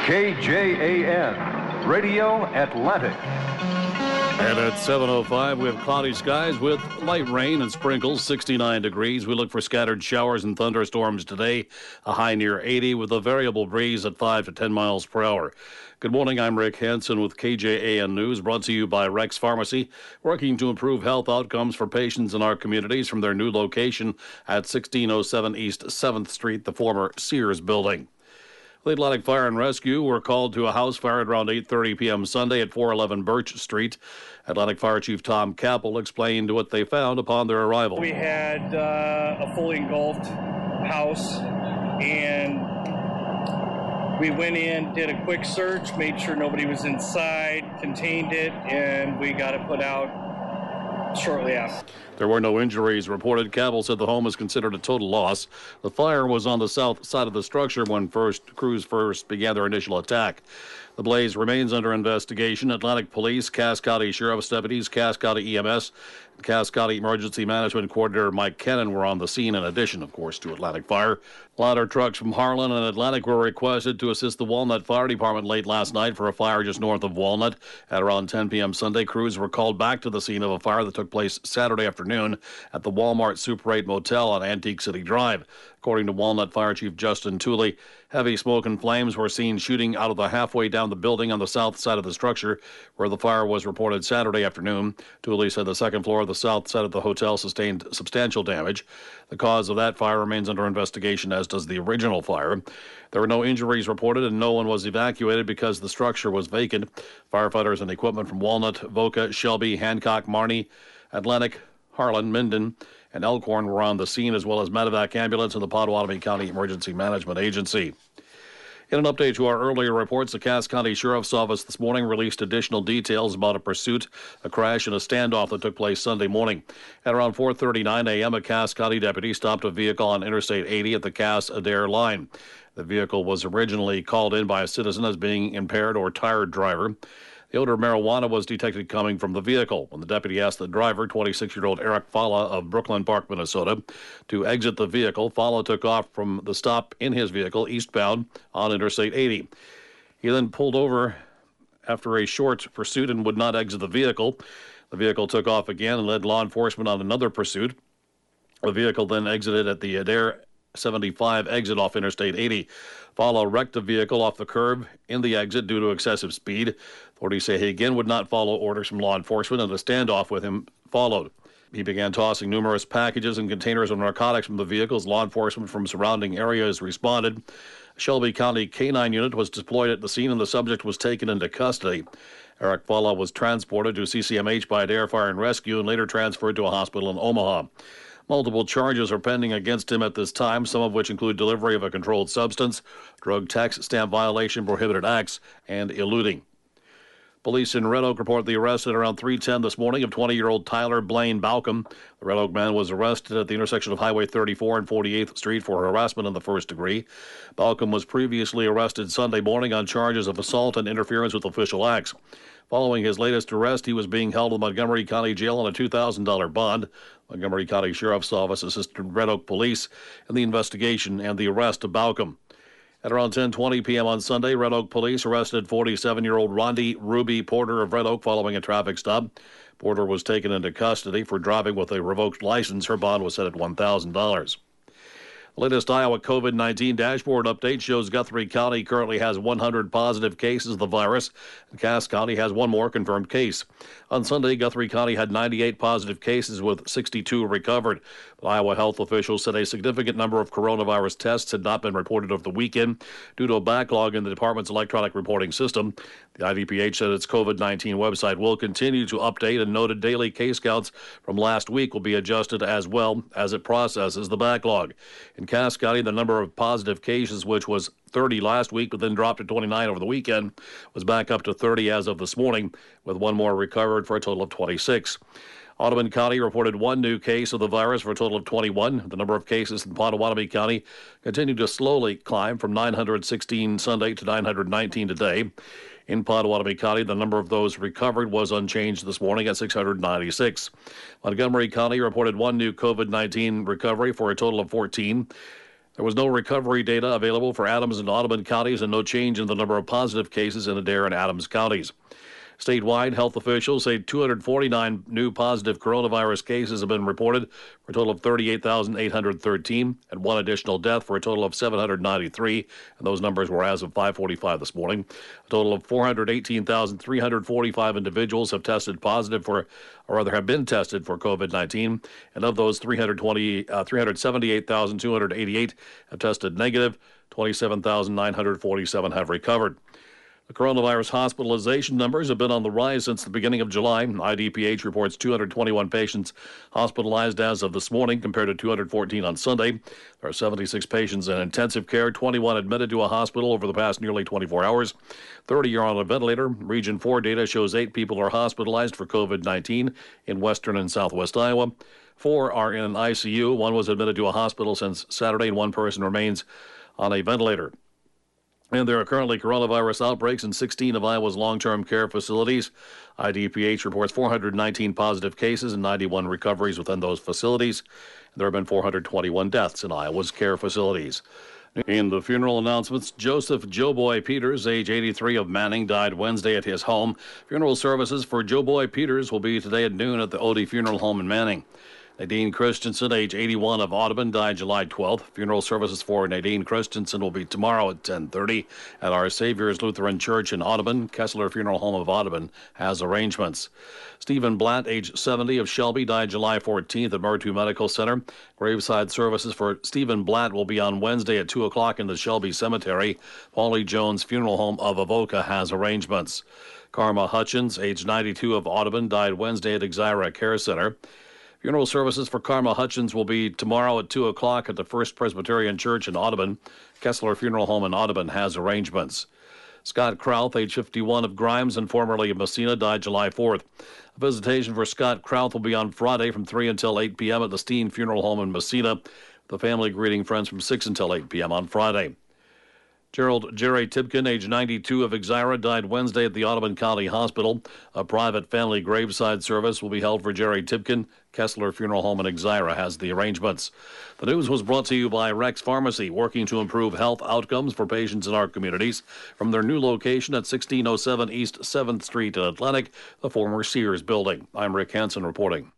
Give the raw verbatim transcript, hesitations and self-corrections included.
K J A N, Radio Atlantic. And at seven oh five, we have cloudy skies with light rain and sprinkles, sixty-nine degrees. We look for scattered showers and thunderstorms today, a high near eighty with a variable breeze at five to ten miles per hour. Good morning, I'm Rick Hansen with K J A N News, brought to you by Rex Pharmacy, working to improve health outcomes for patients in our communities from their new location at sixteen oh seven East seventh Street, the former Sears building. The Atlantic Fire and Rescue were called to a house fire at around eight thirty p.m. Sunday at four eleven Birch Street. Atlantic Fire Chief Tom Capel explained what they found upon their arrival. We had uh, a fully engulfed house, and we went in, did a quick search, made sure nobody was inside, contained it, and we got it put out shortly after. There were no injuries reported. Cabell said the home is considered a total loss. The fire was on the south side of the structure when first crews first began their initial attack. The blaze remains under investigation. Atlantic Police, Cass County Sheriff's deputies, Cass County E M S, and Cass County Emergency Management Coordinator Mike Kennan were on the scene, in addition, of course, to Atlantic Fire. Ladder trucks from Harlan and Atlantic were requested to assist the Walnut Fire Department late last night for a fire just north of Walnut. At around ten p.m. Sunday, crews were called back to the scene of a fire that took place Saturday afternoon at the Walmart Super eight Motel on Antique City Drive. According to Walnut Fire Chief Justin Tooley, heavy smoke and flames were seen shooting out of the halfway down the building on the south side of the structure where the fire was reported Saturday afternoon. Tooley said the second floor of the south side of the hotel sustained substantial damage. The cause of that fire remains under investigation, as does the original fire. There were no injuries reported and no one was evacuated because the structure was vacant. Firefighters and equipment from Walnut, Voca, Shelby, Hancock, Marnie, Atlantic, Harlan, Minden, and Elkhorn were on the scene, as well as Medevac Ambulance and the Potawatomi County Emergency Management Agency. In an update to our earlier reports, the Cass County Sheriff's Office this morning released additional details about a pursuit, a crash, and a standoff that took place Sunday morning. At around four thirty-nine a.m., a Cass County deputy stopped a vehicle on Interstate eighty at the Cass-Adair line. The vehicle was originally called in by a citizen as being impaired or tired driver. The odor of marijuana was detected coming from the vehicle. When the deputy asked the driver, twenty-six-year-old Eric Fala of Brooklyn Park, Minnesota, to exit the vehicle, Fala took off from the stop in his vehicle eastbound on Interstate eighty. He then pulled over after a short pursuit and would not exit the vehicle. The vehicle took off again and led law enforcement on another pursuit. The vehicle then exited at the Adair seventy-five exit off Interstate eighty. Fala wrecked the vehicle off the curb in the exit due to excessive speed. Authorities say he again would not follow orders from law enforcement, and a standoff with him followed. He began tossing numerous packages and containers of narcotics from the vehicles. Law enforcement from surrounding areas responded. A Shelby County K nine unit was deployed at the scene, and the subject was taken into custody. Eric Fala was transported to C C M H by Adair Fire and Rescue and later transferred to a hospital in Omaha. Multiple charges are pending against him at this time, some of which include delivery of a controlled substance, drug tax stamp violation, prohibited acts, and eluding. Police in Red Oak report the arrest at around three ten this morning of twenty-year-old Tyler Blaine Balcom. The Red Oak man was arrested at the intersection of Highway thirty-four and forty-eighth Street for harassment in the first degree. Balcom was previously arrested Sunday morning on charges of assault and interference with official acts. Following his latest arrest, he was being held in Montgomery County Jail on a two thousand dollars bond. Montgomery County Sheriff's Office assisted Red Oak Police in the investigation and the arrest of Balcom. At around ten twenty p.m. on Sunday, Red Oak Police arrested forty-seven-year-old Rondi Ruby Porter of Red Oak following a traffic stop. Porter was taken into custody for driving with a revoked license. Her bond was set at one thousand dollars. The latest Iowa COVID nineteen dashboard update shows Guthrie County currently has one hundred positive cases of the virus, and Cass County has one more confirmed case. On Sunday, Guthrie County had ninety-eight positive cases with sixty-two recovered. But Iowa health officials said a significant number of coronavirus tests had not been reported over the weekend due to a backlog in the department's electronic reporting system. The I D P H said its COVID nineteen website will continue to update and noted daily case counts from last week will be adjusted as well as it processes the backlog. In Cass County, the number of positive cases, which was thirty last week but then dropped to twenty-nine over the weekend, was back up to thirty as of this morning, with one more recovered for a total of twenty-six. Audubon County reported one new case of the virus for a total of twenty-one. The number of cases in Potawatomi County continued to slowly climb from nine hundred sixteen Sunday to nine hundred nineteen today. In Potawatomi County, the number of those recovered was unchanged this morning at six hundred ninety-six. Montgomery County reported one new COVID nineteen recovery for a total of fourteen. There was no recovery data available for Adams and Audubon counties and no change in the number of positive cases in Adair and Adams counties. Statewide, health officials say two hundred forty-nine new positive coronavirus cases have been reported for a total of thirty-eight thousand eight hundred thirteen and one additional death for a total of seven hundred ninety-three. And those numbers were as of five forty-five this morning. A total of four hundred eighteen thousand three hundred forty-five individuals have tested positive for, or rather have been tested for COVID nineteen. And of those, three hundred twenty, uh, three hundred seventy-eight thousand two hundred eighty-eight have tested negative. twenty-seven thousand nine hundred forty-seven have recovered. The coronavirus hospitalization numbers have been on the rise since the beginning of July. I D P H reports two hundred twenty-one patients hospitalized as of this morning compared to two hundred fourteen on Sunday. There are seventy-six patients in intensive care, twenty-one admitted to a hospital over the past nearly twenty-four hours. thirty are on a ventilator. Region four data shows eight people are hospitalized for COVID nineteen in western and southwest Iowa. Four are in an I C U. One was admitted to a hospital since Saturday, and one person remains on a ventilator. And there are currently coronavirus outbreaks in sixteen of Iowa's long-term care facilities. I D P H reports four hundred nineteen positive cases and ninety-one recoveries within those facilities. There have been four hundred twenty-one deaths in Iowa's care facilities. In the funeral announcements, Joseph Joeboy Peters, age eighty-three, of Manning, died Wednesday at his home. Funeral services for Joeboy Peters will be today at noon at the Odie Funeral Home in Manning. Nadine Christensen, age eighty-one, of Audubon, died July twelfth. Funeral services for Nadine Christensen will be tomorrow at ten thirty at Our Savior's Lutheran Church in Audubon. Kessler Funeral Home of Audubon has arrangements. Stephen Blatt, age seventy, of Shelby, died July fourteenth at Murtu Medical Center. Graveside services for Stephen Blatt will be on Wednesday at two o'clock in the Shelby Cemetery. Paulie Jones Funeral Home of Avoca has arrangements. Karma Hutchins, age ninety-two, of Audubon, died Wednesday at Exira Care Center. Funeral services for Karma Hutchins will be tomorrow at two o'clock at the First Presbyterian Church in Audubon. Kessler Funeral Home in Audubon has arrangements. Scott Krauth, age fifty-one, of Grimes and formerly of Messina, died July fourth. A visitation for Scott Krauth will be on Friday from three until eight p.m. at the Steen Funeral Home in Messina. The family greeting friends from six until eight p.m. on Friday. Gerald Jerry Tipkin, age ninety-two, of Exira, died Wednesday at the Audubon County Hospital. A private family graveside service will be held for Jerry Tipkin. Kessler Funeral Home in Exira has the arrangements. The news was brought to you by Rex Pharmacy, working to improve health outcomes for patients in our communities. From their new location at sixteen oh seven East seventh Street in Atlantic, the former Sears building. I'm Rick Hansen reporting.